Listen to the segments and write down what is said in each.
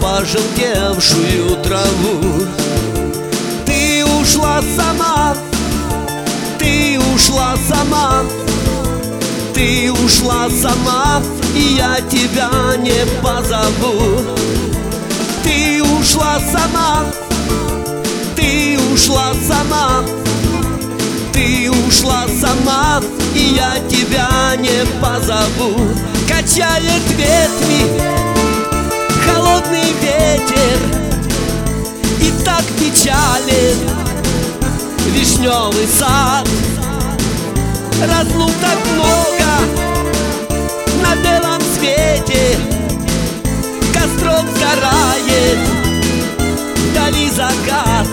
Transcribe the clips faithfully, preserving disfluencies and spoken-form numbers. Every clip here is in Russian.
пожелтевшую траву. Ты ушла сама, ты ушла сама, ты ушла сама, и я тебя не позову. Ты ушла сама, ты ушла сама, ты ушла сама, и я тебя не позову. Качает ветви холодный ветер, и так печален вишневый сад. Разлук так много на белом свете, костром сгорает вдали закат.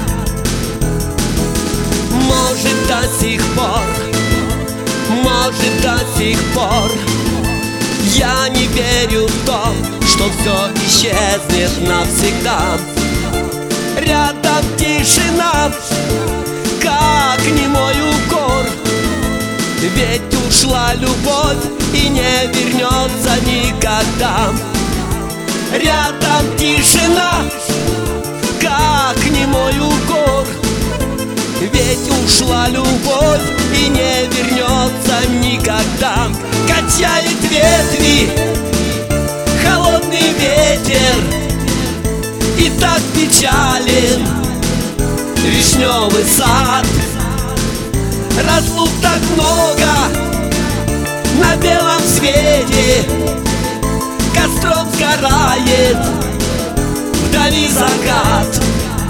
Может, до сих пор, может, до сих пор я не верю в то, что все исчезнет навсегда. Рядом тишина, как немой укор, ведь ушла любовь и не вернется никогда. Рядом тишина, как немой укор, ведь ушла любовь и не вернется никогда. Качает ветви холодный ветер, и так печален вишневый сад. Разлук так много на белом свете, костром сгорает вдали закат.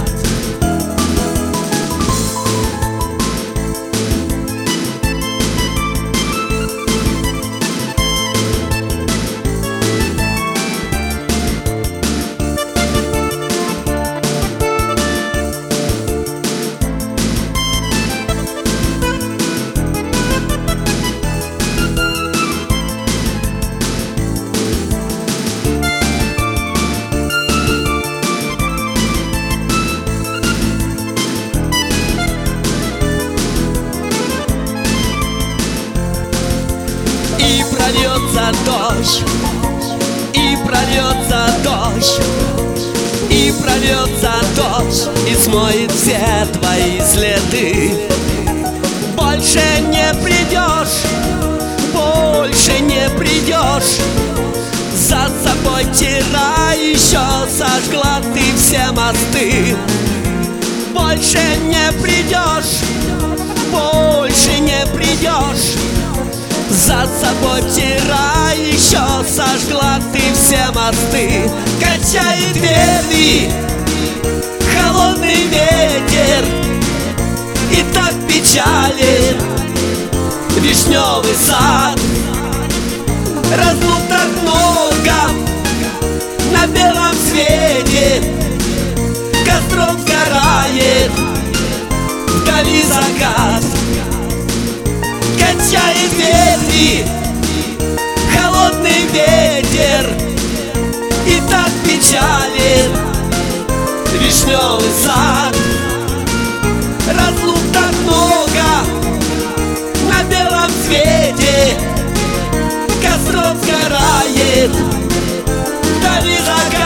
И прольется дождь, и прольется дождь, и прольется дождь, и смоет все твои следы. Больше не придешь, больше не придешь, за собой тира еще сожгла ты все мосты. Больше не придешь, больше не придешь, за собой вчера еще сожгла ты все мосты. Качает ветви холодный ветер, и так печален вишневый сад. Разлук так много на белом свете, костром сгорает вдали закат. Качает ветви холодный ветер, и так печален вишневый сад. Разлук так много на белом свете, костром сгорает вдали закат.